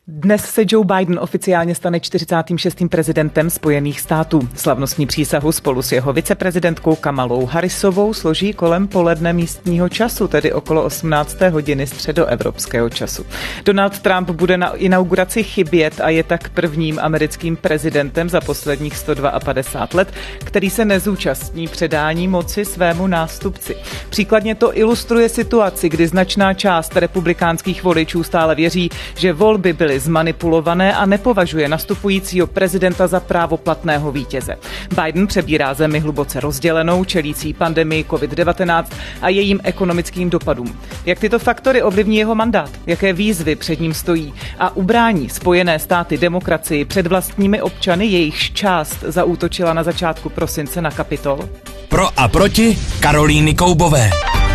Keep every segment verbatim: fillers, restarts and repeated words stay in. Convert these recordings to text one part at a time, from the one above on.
Dnes se Joe Biden oficiálně stane čtyřicátým šestým prezidentem Spojených států. Slavnostní přísahu spolu s jeho viceprezidentkou Kamalou Harrisovou složí kolem poledne místního času, tedy okolo osmnácté hodiny středoevropského času. Donald Trump bude na inauguraci chybět a je tak prvním americkým prezidentem za posledních sto padesát dva let, který se nezúčastní předání moci svému nástupci. Příkladně to ilustruje situaci, kdy značná část republikánských voličů stále věří, že volby byly zmanipulované a nepovažuje nastupujícího prezidenta za právoplatného vítěze. Biden přebírá zemi hluboce rozdělenou, čelící pandemii covid devatenáct a jejím ekonomickým dopadům. Jak tyto faktory ovlivní jeho mandát? Jaké výzvy před ním stojí? A ubrání Spojené státy demokracii před vlastními občany, jejichž část zaútočila na začátku prosince na Kapitol? Pro a proti Karolíny Koubové.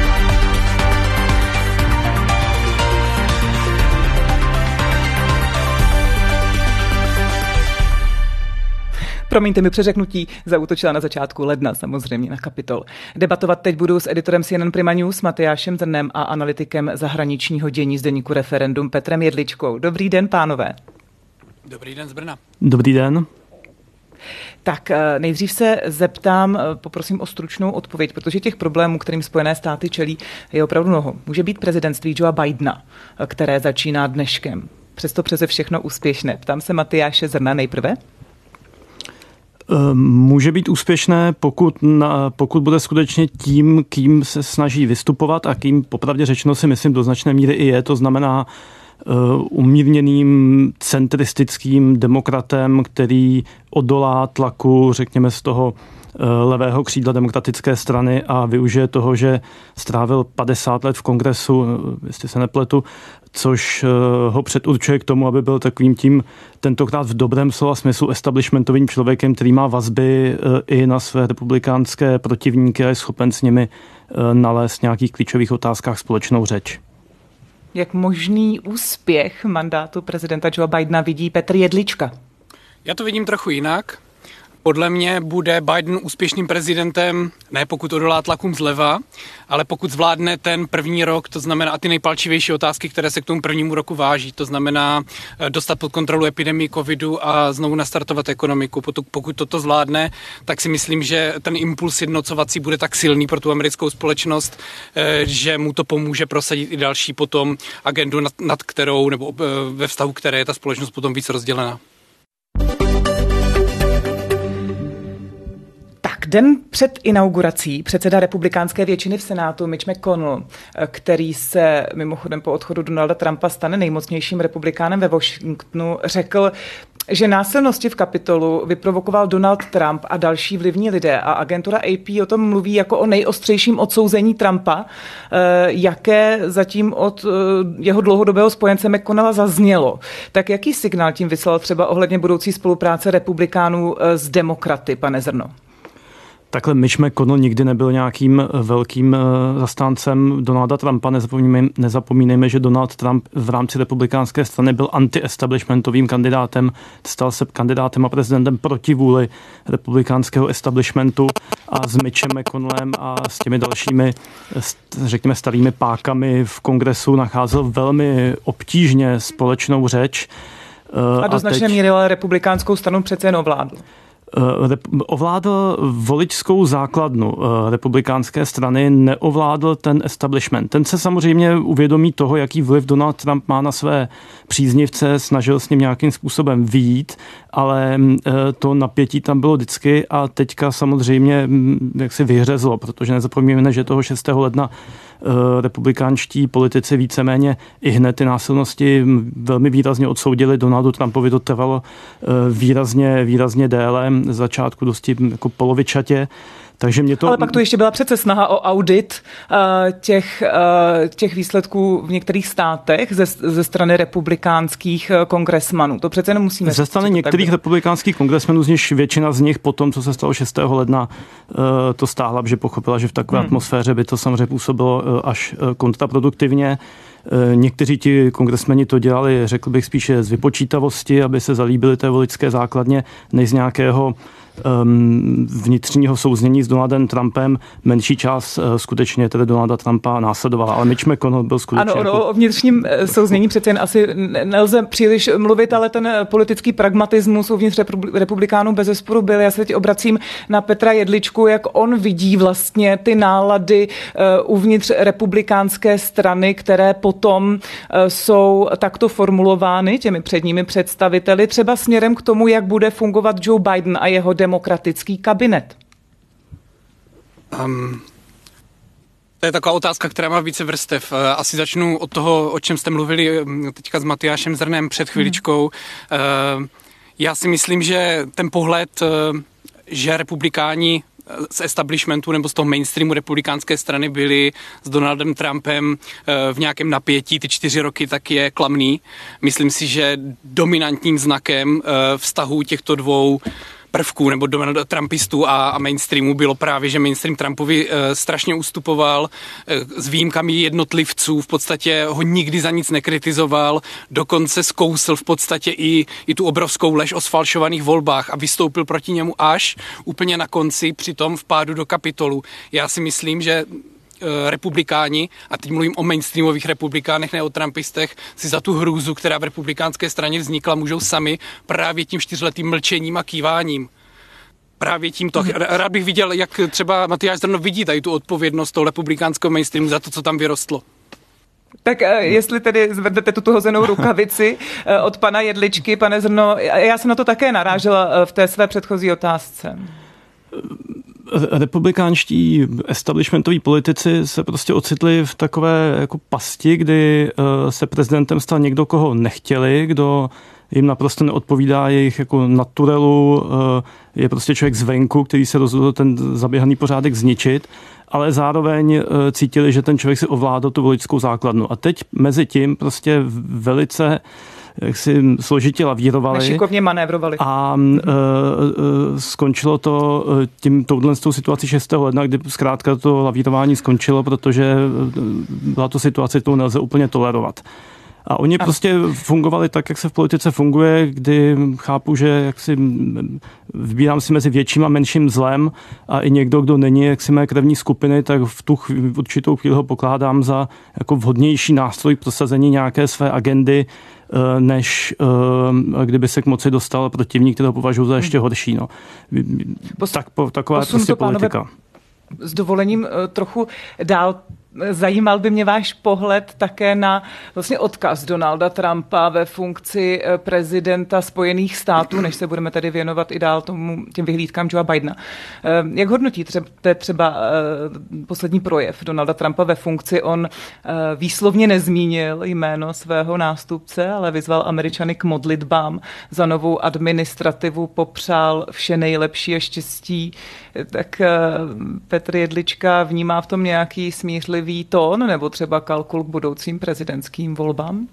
Promiňte mi přeřeknutí, zaútočila na začátku ledna samozřejmě na Kapitol. Debatovat teď budu s editorem C N N Prima News Matyášem Zrnem a analytikem zahraničního dění z deníku Referendum Petrem Jedličkou. Dobrý den, pánové. Dobrý den z Brna. Dobrý den. Tak nejdřív se zeptám, poprosím o stručnou odpověď, protože těch problémů, kterým Spojené státy čelí, je opravdu mnoho. Může být prezidentství Joea Bidena, které začíná dneškem, přesto přeze všechno úspěšné. Ptám se Matyáše Zrna nejprve. Může být úspěšné, pokud, na, pokud bude skutečně tím, kým se snaží vystupovat a kým popravdě řečeno si myslím do značné míry i je, to znamená uh, umírněným centristickým demokratem, který odolá tlaku, řekněme, z toho levého křídla demokratické strany a využije toho, že strávil padesát let v kongresu, jestli se nepletu, což ho předurčuje k tomu, aby byl takovým tím tentokrát v dobrém slova smyslu establishmentovým člověkem, který má vazby i na své republikánské protivníky a je schopen s nimi nalézt v nějakých klíčových otázkách společnou řeč. Jak možný úspěch mandátu prezidenta Joea Bidena vidí Petr Jedlička? Já to vidím trochu jinak. Podle mě bude Biden úspěšným prezidentem, ne pokud odolá tlakům zleva, ale pokud zvládne ten první rok, to znamená ty nejpalčivější otázky, které se k tomu prvnímu roku váží, to znamená dostat pod kontrolu epidemii covidu a znovu nastartovat ekonomiku. Pokud toto zvládne, tak si myslím, že ten impuls jednocovací bude tak silný pro tu americkou společnost, že mu to pomůže prosadit i další potom agendu, nad, nad kterou, nebo ve vztahu, které je ta společnost potom víc rozdělená. Den před inaugurací předseda republikánské většiny v Senátu Mitch McConnell, který se mimochodem po odchodu Donalda Trumpa stane nejmocnějším republikánem ve Washingtonu, řekl, že násilnosti v Kapitolu vyprovokoval Donald Trump a další vlivní lidé a agentura A P o tom mluví jako o nejostřejším odsouzení Trumpa, jaké zatím od jeho dlouhodobého spojence McConnella zaznělo. Tak jaký signál tím vyslal třeba ohledně budoucí spolupráce republikánů s demokraty, pane Zrno? Takhle Mitch McConnell nikdy nebyl nějakým velkým zastáncem Donalda Trumpa. Nezapomínejme, nezapomínejme, že Donald Trump v rámci republikánské strany byl anti-establishmentovým kandidátem, stal se kandidátem a prezidentem proti vůli republikánského establishmentu a s Mitchem McConnellem a s těmi dalšími, řekněme, starými pákami v kongresu nacházel velmi obtížně společnou řeč. A do značné míry republikánskou stranu přece jen ovládl. Ovládl voličskou základnu republikánské strany, neovládl ten establishment. Ten se samozřejmě uvědomí toho, jaký vliv Donald Trump má na své příznivce, snažil s ním nějakým způsobem vyjít, ale to napětí tam bylo vždycky a teďka samozřejmě jak si vyhřezlo, protože nezapomínáme, že toho šestého ledna republikánští politici víceméně i hned ty násilnosti velmi výrazně odsoudili. Donaldu Trumpovi to trvalo výrazně, výrazně déle, z začátku dosti jako polovičatě. Takže mě to... Ale pak tu ještě byla přece snaha o audit uh, těch, uh, těch výsledků v některých státech ze, ze strany republikánských kongresmanů. To přece nemusíme... Ze strany některých republikánských kongresmanů, z nich většina z nich potom, co se stalo šestého ledna, uh, to stáhla, že pochopila, že v takové hmm. atmosféře by to samozřejmě působilo uh, až uh, kontraproduktivně. Někteří ti kongresmeni to dělali, řekl bych, spíše z vypočítavosti, aby se zalíbili té voličské základně, než z nějakého um, vnitřního souznění s Donaldem Trumpem menší část uh, skutečně tedy Donalda Trumpa následovala, ale Mitch McConnell byl skutečně... Ano, jako... ono, o vnitřním souznění přece jen asi nelze příliš mluvit, ale ten politický pragmatismus uvnitř republikánů bezesporu byl. Já se teď obracím na Petra Jedličku, jak on vidí vlastně ty nálady uh, uvnitř republikánské strany, které potom uh, jsou takto formulovány těmi předními představiteli, třeba směrem k tomu, jak bude fungovat Joe Biden a jeho demokratický kabinet. Um, to je taková otázka, která má více vrstev. Asi začnu od toho, o čem jste mluvili teďka s Matyášem Zrnem před chviličkou. Hmm. Já si myslím, že ten pohled, že republikáni z establishmentu nebo z toho mainstreamu republikánské strany byli s Donaldem Trumpem v nějakém napětí ty čtyři roky, tak je klamný. Myslím si, že dominantním znakem vztahu těchto dvou prvků nebo Trumpistů a, a mainstreamu bylo právě, že mainstream Trumpovi e, strašně ustupoval, e, s výjimkami jednotlivců, v podstatě ho nikdy za nic nekritizoval, dokonce zkousl v podstatě i, i tu obrovskou lež o sfalšovaných volbách a vystoupil proti němu až úplně na konci při tom vpádu do Kapitolu. Já si myslím, že republikáni, a teď mluvím o mainstreamových republikánech, ne o trumpistech, si za tu hrůzu, která v republikánské straně vznikla, můžou sami právě tím čtyřletým mlčením a kýváním. Právě tímto. Rád bych viděl, jak třeba Matyáš Zrno vidí tady tu odpovědnost toho republikánského mainstreamu za to, co tam vyrostlo. Tak jestli tedy zvednete tuto hozenou rukavici od pana Jedličky, pane Zrno, já jsem na to také narážela v té své předchozí otázce. Republikánští establishmentoví politici se prostě ocitli v takové jako pasti, kdy se prezidentem stal někdo, koho nechtěli, kdo jim naprosto neodpovídá jejich jako naturelu, je prostě člověk zvenku, který se rozhodl ten zaběhaný pořádek zničit, ale zároveň cítili, že ten člověk si ovládl tu voličskou základnu. A teď mezi tím prostě velice jak si složitě lavírovali. Nešikovně manévrovali. A e, e, skončilo to tím touhle situací šestého ledna, kdy zkrátka to lavírování skončilo, protože byla to situace, kterou nelze úplně tolerovat. A oni a. prostě fungovali tak, jak se v politice funguje, kdy chápu, že jak si vybírám si mezi větším a menším zlem a i někdo, kdo není jak si mé krevní skupiny, tak v tu chvíli, v určitou chvíli ho pokládám za jako vhodnější nástroj k prosazení nějaké své agendy, než kdyby se k moci dostal protivník, kterého považuji za ještě horší. No. Tak, taková je prostě politika. S dovolením trochu dál. Zajímal by mě váš pohled také na vlastně odkaz Donalda Trumpa ve funkci prezidenta Spojených států, než se budeme tedy věnovat i dál tomu, těm vyhlídkám Joea Bidena. Jak hodnotíte třeba poslední projev Donalda Trumpa ve funkci? On výslovně nezmínil jméno svého nástupce, ale vyzval Američany k modlitbám za novou administrativu, popřál vše nejlepší a štěstí. Tak Petr Jedlička vnímá v tom nějaký smířlivý tón nebo třeba kalkul k budoucím prezidentským volbám?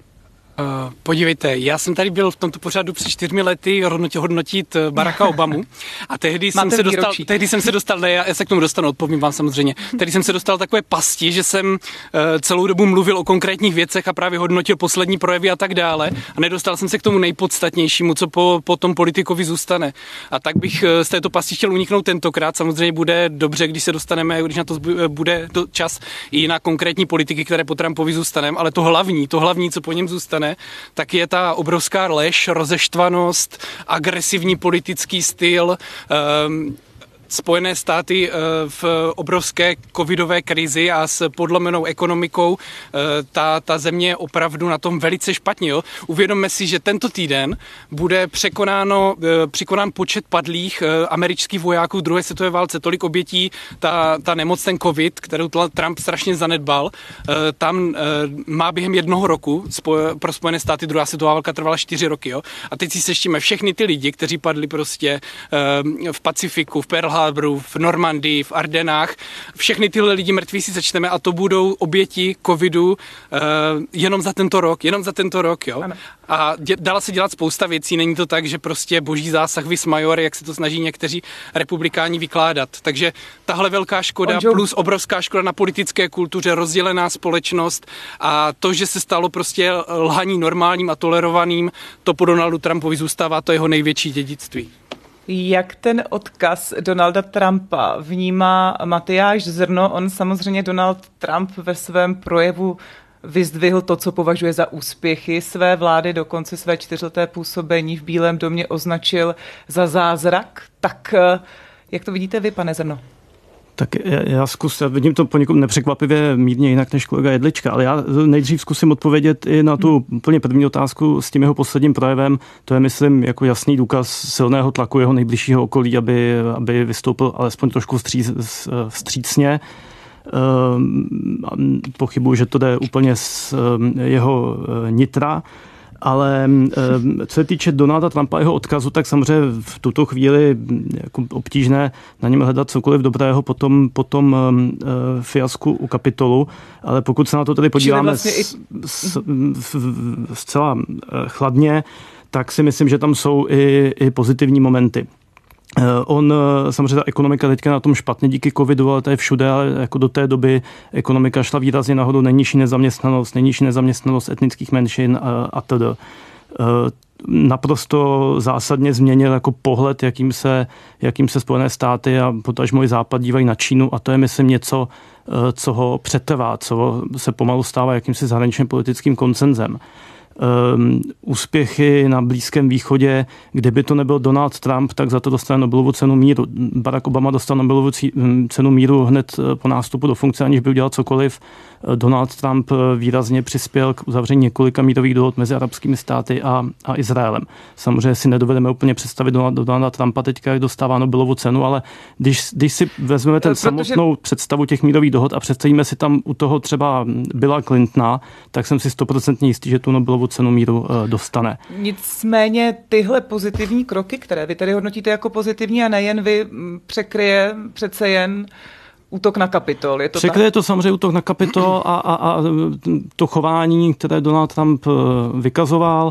Uh, podívejte, já jsem tady byl v tomto pořadu před čtyřmi lety hodnotit, hodnotit Baracka Obamu a tehdy jsem, se dostal, tehdy jsem se dostal, ne, já se k tomu dostanu, odpovím vám samozřejmě, tehdy jsem se dostal takové pasti, že jsem uh, celou dobu mluvil o konkrétních věcech a právě hodnotil poslední projevy a tak dále a nedostal jsem se k tomu nejpodstatnější, co po, po tom politikovi zůstane. A tak bych uh, z této pasti chtěl uniknout tentokrát. Samozřejmě bude dobře, když se dostaneme, když na to bude čas i na konkrétní politiky, které po Trumpovi zůstaneme, ale to hlavní, to hlavní, co po něm zůstane, tak je ta obrovská lež, rozeštvanost, agresivní politický styl, um, Spojené státy v obrovské covidové krizi a s podlomenou ekonomikou ta, ta země je opravdu na tom velice špatně. Jo? Uvědomme si, že tento týden bude překonáno, překonán počet padlých amerických vojáků v druhé světové válce. Tolik obětí ta, ta nemoc, ten covid, kterou Trump strašně zanedbal, tam má během jednoho roku pro Spojené státy druhá světová válka trvala čtyři roky. Jo? A teď si seštíme všechny ty lidi, kteří padli prostě v Pacifiku, v Pearl Harboru, v Normandii, v Ardenách. Všechny tyhle lidi mrtví si sečteme a to budou oběti covidu uh, jenom za tento rok, jenom za tento rok, jo. Ano. A dě, dala se dělat spousta věcí, není to tak, že prostě boží zásah vis major, jak se to snaží někteří republikáni vykládat. Takže tahle velká škoda Onžou. plus obrovská škoda na politické kultuře, rozdělená společnost a to, že se stalo prostě lhaní normálním a tolerovaným, to po Donaldu Trumpovi zůstává, to jeho největší dědictví. Jak ten odkaz Donalda Trumpa vnímá Matyáš Zrno? On samozřejmě Donald Trump ve svém projevu vyzdvihl to, co považuje za úspěchy své vlády, dokonce své čtyřleté působení v Bílém domě označil za zázrak. Tak jak to vidíte vy, pane Zrno? Tak já zkus, já vidím to poněkud nepřekvapivě mírně jinak než kolega Jedlička, ale já nejdřív zkusím odpovědět i na tu úplně první otázku s tím jeho posledním projevem. To je, myslím, jako jasný důkaz silného tlaku jeho nejbližšího okolí, aby, aby vystoupil alespoň trošku vstříc, vstřícně. Pochybuji, že to jde úplně z jeho nitra. Ale co se týče Donalda Trumpa a jeho odkazu, tak samozřejmě v tuto chvíli jako obtížné na něm hledat cokoliv dobrého po tom, po tom fiasku u Kapitolu. Ale pokud se na to tady podíváme vlastně i... zcela chladně, tak si myslím, že tam jsou i, i pozitivní momenty. On, samozřejmě ta ekonomika teďka na tom špatně díky covidu, ale to je všude, ale jako do té doby ekonomika šla výrazně nahoru, nejnižší nezaměstnanost, nejnižší nezaměstnanost etnických menšin a, a tedy. Naprosto zásadně změnil jako pohled, jakým se, jakým se Spojené státy a potažmo i Západ dívají na Čínu, a to je, myslím, něco, co ho přetrvá, co se pomalu stává jakýmsi zahraničně politickým konsenzem. Um, úspěchy na Blízkém východě, kdyby to nebyl Donald Trump, tak za to dostane Nobelovu cenu míru. Barack Obama dostal Nobelovu cenu míru hned po nástupu do funkce, aniž by udělal cokoliv. Donald Trump výrazně přispěl k uzavření několika mírových dohod mezi arabskými státy a, a Izraelem. Samozřejmě si nedovedeme úplně představit Donalda Trumpa teďka, jak dostává Nobelovu cenu, ale když, když si vezmeme ten Protože... samotnou představu těch mírových dohod a představíme si tam u toho třeba Billa Clintona, tak jsem si stoprocentně jistý, že tu Nobelovu cenu míru dostane. Nicméně tyhle pozitivní kroky, které vy tady hodnotíte jako pozitivní a nejen vy, překryje přece jen útok na Kapitol. Je to Překryje tak? to samozřejmě útok na Kapitol a, a, a to chování, které Donald Trump vykazoval.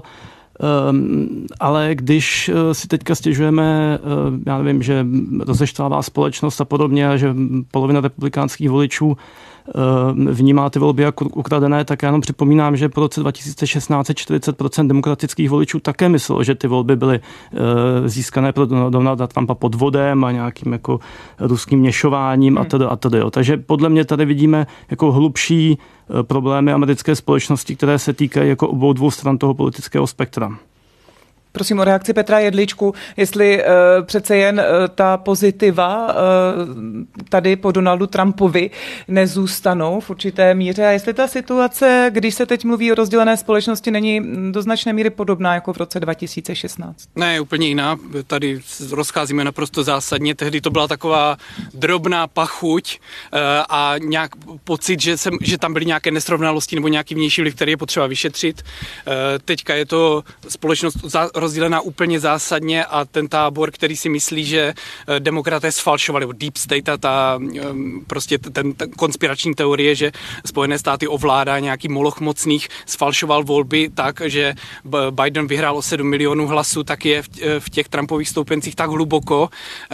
Um, ale když si teďka stěžujeme, uh, já nevím, že rozeštvává společnost a podobně, a že polovina republikánských voličů uh, vnímá ty volby jako ukradené, tak já jenom připomínám, že po roce dva tisíce šestnáct čtyřicet procent demokratických voličů také myslelo, že ty volby byly uh, získané pro Donalda Trumpa podvodem a nějakým jako ruským měšováním hmm. a tedy a tedy. Takže podle mě tady vidíme jako hlubší problémy americké společnosti, které se týkají jako obou dvou stran toho politického spektra. Prosím o reakci Petra Jedličku, jestli uh, přece jen uh, ta pozitiva uh, tady po Donaldu Trumpovi nezůstanou v určité míře a jestli ta situace, když se teď mluví o rozdělené společnosti, není do značné míry podobná jako v roce dva tisíce šestnáct. Ne, úplně jiná. Tady rozcházíme naprosto zásadně. Tehdy to byla taková drobná pachuť uh, a nějak pocit, že, jsem, že tam byly nějaké nesrovnalosti nebo nějaký vnější vliv, který je potřeba vyšetřit. Uh, teďka je to společnost za, rozdělená úplně zásadně a ten tábor, který si myslí, že demokraté sfalšovali, deep state a ta prostě ten, ten konspirační teorie, že Spojené státy ovládá nějaký moloch mocných, sfalšoval volby tak, že Biden vyhrál o sedm milionů hlasů, tak je v, v těch Trumpových stoupencích tak hluboko,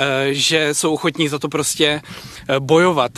že jsou ochotní za to prostě bojovat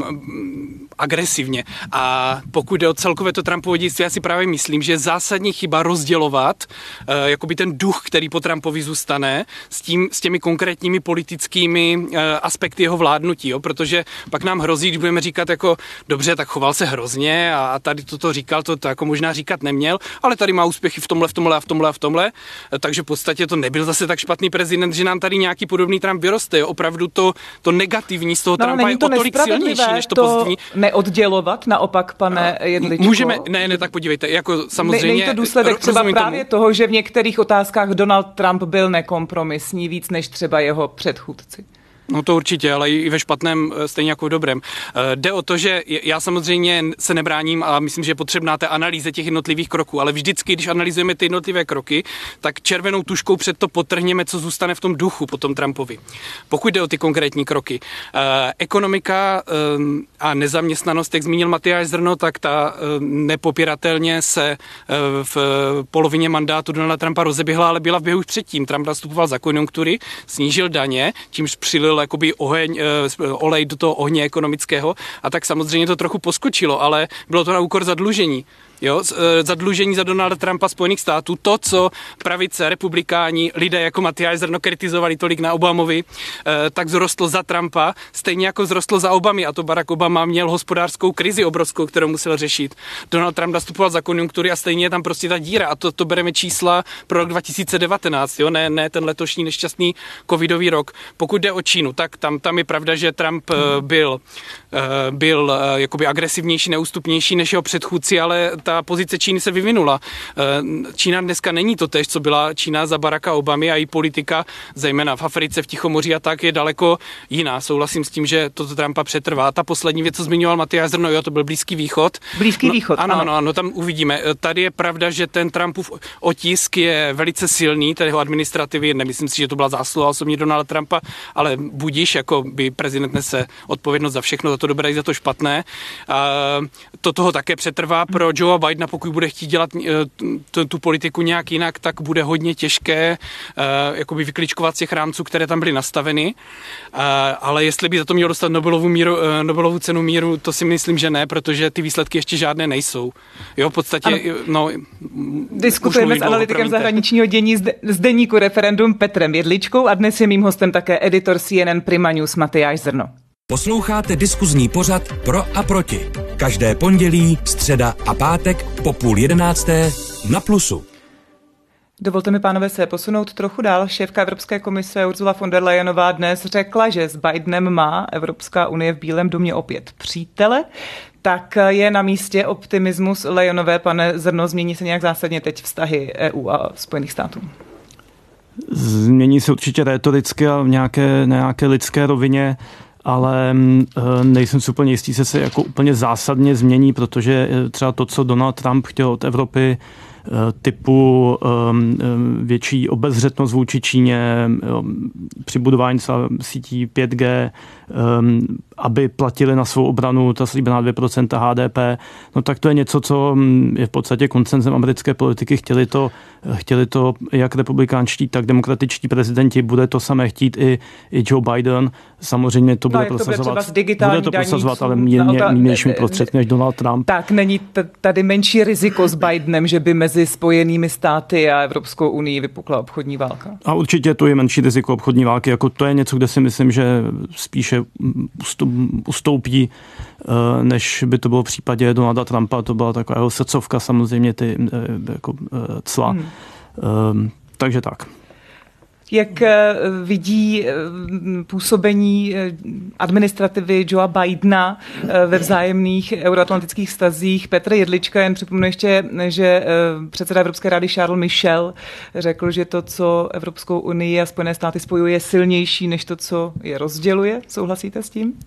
agresivně. A pokud jde o celkové to Trumpovo dějství, já si právě myslím, že je zásadní chyba rozdělovat jakoby ten duch, který po Trumpovi zůstane, s, tím, s těmi konkrétními politickými uh, aspekty jeho vládnutí, jo? Protože pak nám hrozí, když budeme říkat jako dobře, tak choval se hrozně a tady toto říkal, to, to jako možná říkat neměl, ale tady má úspěchy v tomhle, v tomhle a v tomhle a v tomhle, takže v podstatě to nebyl zase tak špatný prezident, že nám tady nějaký podobný Trump vyroste. Jo? Opravdu to, to negativní z toho no, Trumpa je to o tolik silnější, než to, to pozitivní. Neoddělovat, naopak, pane Jedličko. Můžeme, ne, ne, tak podívejte, jako samozřejmě. Není to důsledek třeba právě tomu. toho, že v některých otázkách Donald Trump byl nekompromisní víc než třeba jeho předchůdci? No to určitě, ale i ve špatném stejně jako v dobrém. Jde o to, že já samozřejmě se nebráním a myslím, že je potřebná té analýze těch jednotlivých kroků, ale vždycky, když analyzujeme ty jednotlivé kroky, tak červenou tužkou před to podtrhněme, co zůstane v tom duchu po tom Trumpovi. Pokud jde o ty konkrétní kroky. Ekonomika a nezaměstnanost, jak zmínil Matyáš Zrno, tak ta nepopiratelně se v polovině mandátu Donalda Trumpa rozeběhla, ale byla v běhu už předtím. Trump nastupoval za konjunktury, snížil daně, čímž přilil jakoby oheň, olej do toho ohně ekonomického a tak samozřejmě to trochu poskočilo, ale bylo to na úkor zadlužení. Jo, zadlužení za Donalda Trumpa Spojených států, to, co pravice, republikáni, lidé jako Matyáš Zrno kritizovali tolik na Obamovi, tak zrostlo za Trumpa, stejně jako zrostlo za Obamy, a to Barack Obama měl hospodářskou krizi obrovskou, kterou musel řešit. Donald Trump nastupoval za konjunktury a stejně je tam prostě ta díra, a to, to bereme čísla pro rok dva tisíce devatenáct, jo, ne, ne ten letošní nešťastný covidový rok. Pokud jde o Čínu, tak tam, tam je pravda, že Trump byl, byl jakoby agresivnější, neústupnější než jeho předchůdci, ale ta pozice Číny se vyvinula. Čína dneska není to též, co byla Čína za Baracka Obamy, a její politika, zejména v Africe, v Tichomoří a tak, je daleko jiná. Souhlasím s tím, že toto Trumpa přetrvá. Ta poslední věc, co zmiňoval Matyáš Zrno, jo, to byl Blízký východ. Blízký východ, no, ano, ano. ano, ano, tam uvidíme. Tady je pravda, že ten Trumpův otisk je velice silný, tedy jeho administrativy, nemyslím si, že to byla zásluha osobně Donalda Trumpa, ale budíš, jako by prezident nese odpovědnost za všechno, za to dobré i za to špatné. To toho také přetrvá pro Joea Bidena, pokud bude chtít dělat tu, tu politiku nějak jinak, tak bude hodně těžké jakoby vykličkovat z těch rámců, které tam byly nastaveny. Ale jestli by za to měl dostat Nobelovu, míru, Nobelovu cenu míru, to si myslím, že ne, protože ty výsledky ještě žádné nejsou. Jo, v podstatě... Ano. No, Diskutujeme s analytikem zahraničního dění z deníku Referendum Petrem Jedličkou a dnes je mým hostem také editor C N N Prima News Matyáš Zrno. Posloucháte diskuzní pořad Pro a proti. Každé pondělí, středa a pátek po půl jedenácté na Plusu. Dovolte mi, pánové, se posunout trochu dál. Šéfka Evropské komise Ursula von der Leyenová dnes řekla, že s Bidenem má Evropská unie v Bílém domě opět přítele. Tak je na místě optimismus Leyenové, pane Zrno, změní se nějak zásadně teď vztahy E U a Spojených států? Změní se určitě rétoricky a v nějaké, nějaké lidské rovině, ale nejsem si úplně jistý, že se jako úplně zásadně změní, protože třeba to, co Donald Trump chtěl od Evropy, typu větší obezřetnost vůči Číně, při budování sítí pět G, aby platili na svou obranu ta slíbená dvě procenta H D P, no tak to je něco, co je v podstatě konsenzem americké politiky. Chtěli to, chtěli to jak republikánští, tak demokratičtí prezidenti. Bude to samé chtít i, i Joe Biden. Samozřejmě to bude no, prosazovat. To bude, bude to prosazovat, ale mírně mírnějšími prostředky než Donald Trump. Tak není tady menší riziko s Bidenem, že by mezi Spojenými státy a Evropskou unii vypukla obchodní válka? A určitě to je menší riziko obchodní války. Jako to je něco, kde si myslím, že spíše ustoupí, než by to bylo v případě Donalda Trumpa. To byla taková jeho srdcovka, samozřejmě ty jako cla. Hmm. Takže tak. Jak vidí působení administrativy Joea Bidena ve vzájemných euroatlantických vztazích Petr Jedlička? Jen připomenu ještě, že předseda Evropské rady Charles Michel řekl, že to, co Evropskou unii a Spojené státy spojuje, je silnější než to, co je rozděluje. Souhlasíte s tím?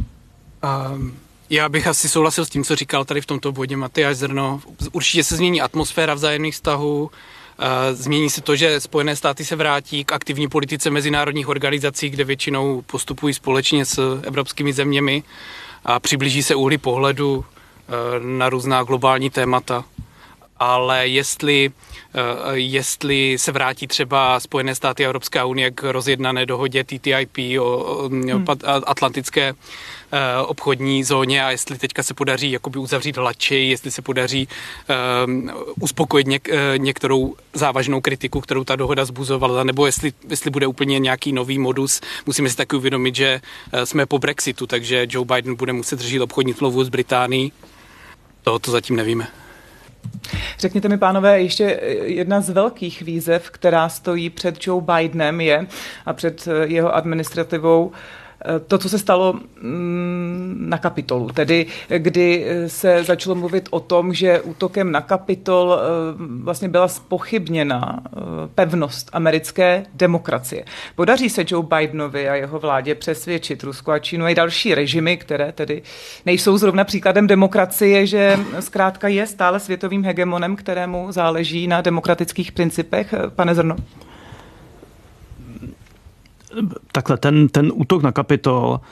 Um. Já bych asi souhlasil s tím, co říkal tady v tomto bodě Matyáš Zrno. Určitě se změní atmosféra vzájemných vztahů, změní se to, že Spojené státy se vrátí k aktivní politice mezinárodních organizací, kde většinou postupují společně s evropskými zeměmi a přiblíží se úhly pohledu na různá globální témata. Ale jestli, jestli se vrátí třeba Spojené státy a Evropská unie k rozjednané dohodě T T I P o hmm. atlantické obchodní zóně a jestli teďka se podaří jakoby uzavřít hladčej, jestli se podaří um, uspokojit něk, některou závažnou kritiku, kterou ta dohoda zbuzovala, nebo jestli, jestli bude úplně nějaký nový modus. Musíme si taky uvědomit, že jsme po Brexitu, takže Joe Biden bude muset řešit obchodní smlouvu s Británií. To, to zatím nevíme. Řekněte mi, pánové, ještě jedna z velkých výzev, která stojí před Joe Bidenem je a před jeho administrativou to, co se stalo na Kapitolu, tedy kdy se začalo mluvit o tom, že útokem na Kapitol vlastně byla zpochybněna pevnost americké demokracie. Podaří se Joe Bidenovi a jeho vládě přesvědčit Rusko a Čínu a i další režimy, které tedy nejsou zrovna příkladem demokracie, že zkrátka je stále světovým hegemonem, kterému záleží na demokratických principech? Pane Zrno? Takhle, ten, ten útok na Kapitol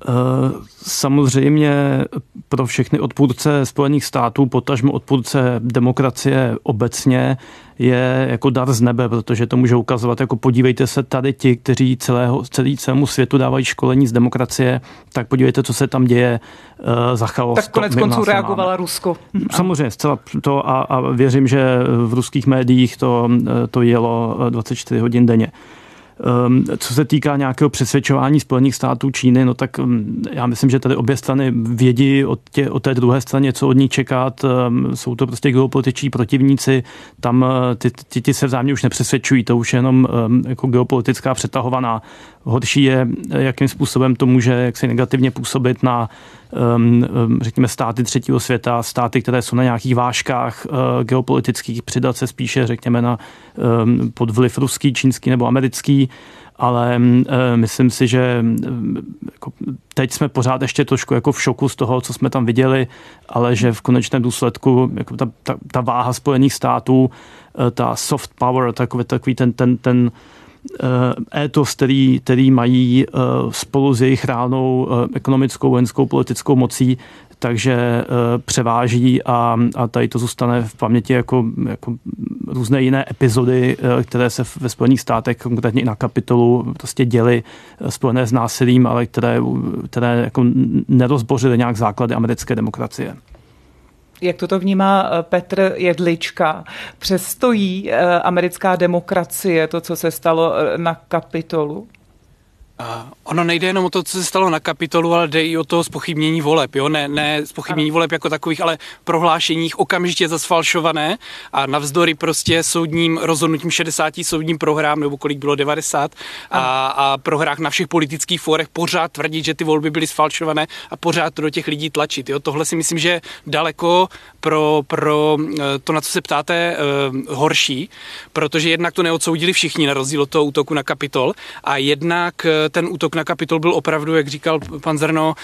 Samozřejmě pro všechny odpůrce Spojených států, potažmo odpůrce demokracie obecně, je jako dar z nebe, protože to může ukazovat, jako podívejte se tady ti, kteří celého, celý, celému světu dávají školení z demokracie, tak podívejte, co se tam děje uh, za chaos. Tak konec konců reagovala Rusko. Samozřejmě, zcela to a, a věřím, že v ruských médiích to, to jelo dvacet čtyři hodin denně. Co se týká nějakého přesvědčování Spojených států Číny, no tak já myslím, že tady obě strany vědí od, tě, od té druhé straně, co od ní čekat. Jsou to prostě geopolitičtí protivníci, tam ty, ty, ty se vzájemně už nepřesvědčují, to už je jenom jako geopolitická přetahovaná. Horší je, jakým způsobem to může jaksi negativně působit na řekněme státy třetího světa, státy, které jsou na nějakých vážkách geopolitických, přidat se spíše, řekněme, na pod vliv ruský, čínský nebo americký, ale myslím si, že jako teď jsme pořád ještě trošku jako v šoku z toho, co jsme tam viděli, ale že v konečném důsledku jako ta, ta, ta váha Spojených států, ta soft power, takový, takový ten, ten, ten étos, který, který mají spolu s jejich reálnou ekonomickou, vojenskou, politickou mocí, takže převáží a, a tady to zůstane v paměti jako, jako různé jiné epizody, které se ve Spojených státech, konkrétně i na Kapitolu, prostě děly spojené s násilím, ale které, které jako nerozbořily nějak základy americké demokracie. Jak toto vnímá Petr Jedlička? Přestojí americká demokracie to, co se stalo na Kapitolu? Uh, ono nejde jenom o to, co se stalo na Kapitolu, ale jde i o to zpochybnění voleb. Jo? Ne, ne zpochybnění ano. voleb jako takových, ale prohlášeních okamžitě zasfalšované a navzdory prostě soudním rozhodnutím šedesáti soudním prohrám, nebo kolik bylo devadesát, a, a prohrách na všech politických fórech pořád tvrdit, že ty volby byly sfalšované a pořád to do těch lidí tlačit. Jo? Tohle si myslím, že je daleko pro, pro to, na co se ptáte, uh, horší, protože jednak to neodsoudili všichni na rozdíl od toho útoku na Kapitol a jednak ten útok na Kapitol byl opravdu, jak říkal pan Zrno,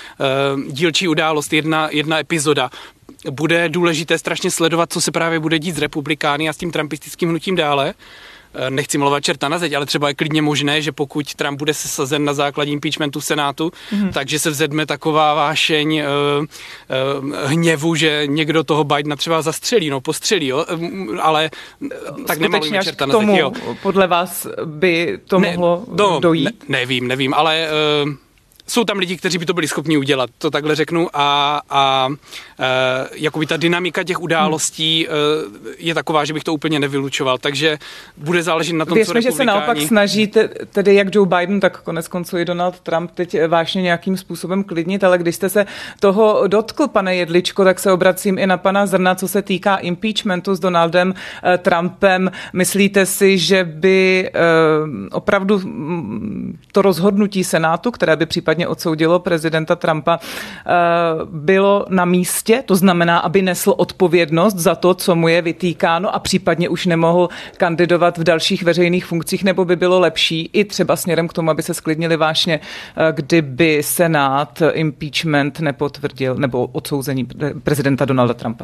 dílčí událost, jedna, jedna epizoda. Bude důležité strašně sledovat, co se právě bude dít s republikány a s tím trumpistickým hnutím dále. Nechci malovat čerta na zeď, ale třeba je klidně možné, že pokud Trump bude sesazen na základě impeachmentu v Senátu, mm-hmm. takže se vzedme taková vášeň uh, uh, hněvu, že někdo toho Bidena třeba zastřelí, no postřelí, jo, ale tak nemalujme čerta na zeď, jo. Podle vás by to ne, mohlo no, dojít? Ne, nevím, nevím, ale... Uh, Jsou tam lidi, kteří by to byli schopni udělat, to takhle řeknu a, a e, jakoby ta dynamika těch událostí e, je taková, že bych to úplně nevylučoval, takže bude záležet na tom, Věřme, co republikáni... že se naopak snaží te, tedy jak Joe Biden, tak konec konců i Donald Trump teď vážně nějakým způsobem klidnit, ale když jste se toho dotkl, pane Jedličko, tak se obracím i na pana Zrna, co se týká impeachmentu s Donaldem e, Trumpem. Myslíte si, že by e, opravdu to rozhodnutí Senátu, které by případně odsoudilo prezidenta Trumpa, bylo na místě, to znamená, aby nesl odpovědnost za to, co mu je vytýkáno a případně už nemohl kandidovat v dalších veřejných funkcích, nebo by bylo lepší i třeba směrem k tomu, aby se sklidnili vášně, kdyby Senát impeachment nepotvrdil nebo odsouzení prezidenta Donalda Trumpa?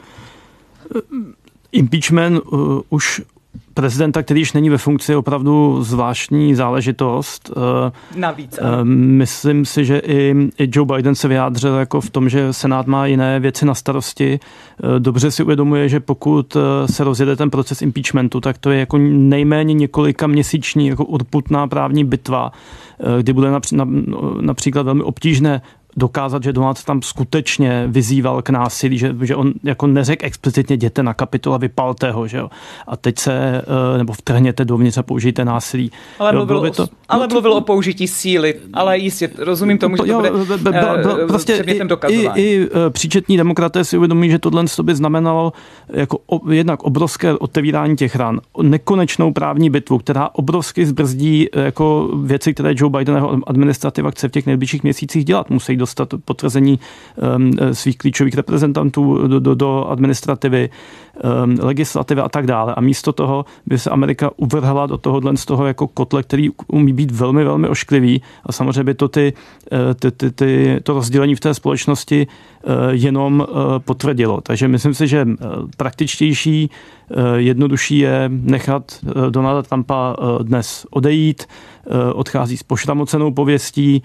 Impeachment uh, už prezidenta, který již není ve funkci, je opravdu zvláštní záležitost. Navíc. Myslím si, že i, i Joe Biden se vyjádřil jako v tom, že Senát má jiné věci na starosti. Dobře si uvědomuje, že pokud se rozjede ten proces impeachmentu, tak to je jako nejméně několika měsíční jako urputná právní bitva, kdy bude například velmi obtížné dokázat, že Donald Trump skutečně vyzýval k násilí, že, že on jako neřekl explicitně jděte na Kapitol a vypalte ho, že jo. A teď se, nebo vtrhněte dovnitř a použijte násilí. Ale jo, mluvil, to, ale no, mluvil o použití síly, ale jistě, rozumím tomu, že to jo, bude b, b, b, prostě předmětem dokazování. I, i příčetní demokraté si uvědomí, že tohle by znamenalo jako o, jednak obrovské otevírání těch ran, nekonečnou právní bitvu, která obrovsky zbrzdí jako věci, které Joe Biden a jeho administrativa chce v těch nejbližších měsících dělat. Musí dostat potvrzení um, svých klíčových reprezentantů do, do, do administrativy, um, legislativy a tak dále. A místo toho by se Amerika uvrhla do tohohle z toho jako kotle, který umí být velmi, velmi ošklivý a samozřejmě by to, ty, ty, ty, ty, to rozdělení v té společnosti uh, jenom uh, potvrdilo. Takže myslím si, že uh, praktičtější, uh, jednodušší je nechat uh, Donalda Trumpa uh, dnes odejít, uh, odchází s pošramocenou pověstí,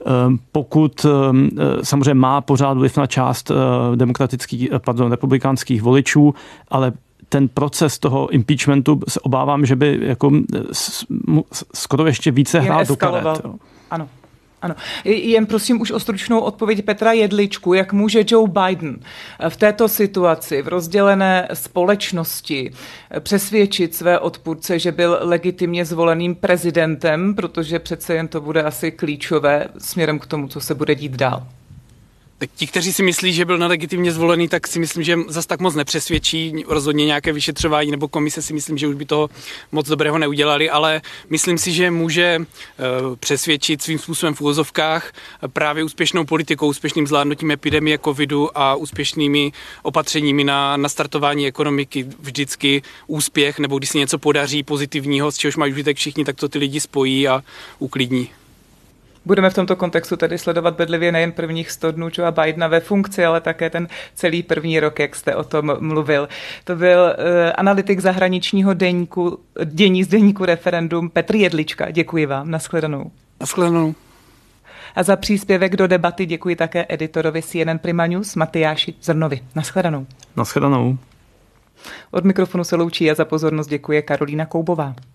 Pokud samozřejmě má pořád vliv na část demokratických, pardon, republikánských voličů, ale ten proces toho impeachmentu se obávám, že by jako skoro ještě více hrál do karet. Ano. Ano. Jen prosím už o stručnou odpověď Petra Jedličku. Jak může Joe Biden v této situaci, v rozdělené společnosti přesvědčit své odpůrce, že byl legitimně zvoleným prezidentem, protože přece jen to bude asi klíčové směrem k tomu, co se bude dít dál? Tak ti, kteří si myslí, že byl nelegitimně zvolený, tak si myslím, že zas tak moc nepřesvědčí. Rozhodně nějaké vyšetřování nebo komise si myslím, že už by toho moc dobrého neudělali, ale myslím si, že může přesvědčit svým způsobem v úvozovkách právě úspěšnou politikou, úspěšným zvládnutím epidemie covidu a úspěšnými opatřeními na nastartování ekonomiky vždycky úspěch, nebo když si něco podaří pozitivního, z čehož mají užitek všichni, tak to ty lidi spojí a uklidní. Budeme v tomto kontextu tedy sledovat bedlivě nejen prvních sto dnů Joea Bidena ve funkci, ale také ten celý první rok, jak jste o tom mluvil. To byl uh, analytik zahraničního deníku, dění z deníku Referendum Petr Jedlička. Děkuji vám. Nashledanou. Nashledanou. A za příspěvek do debaty děkuji také editorovi C N N Prima News Matyáši Zrnovi. Nashledanou. Nashledanou. Od mikrofonu se loučí a za pozornost děkuje Karolína Koubová.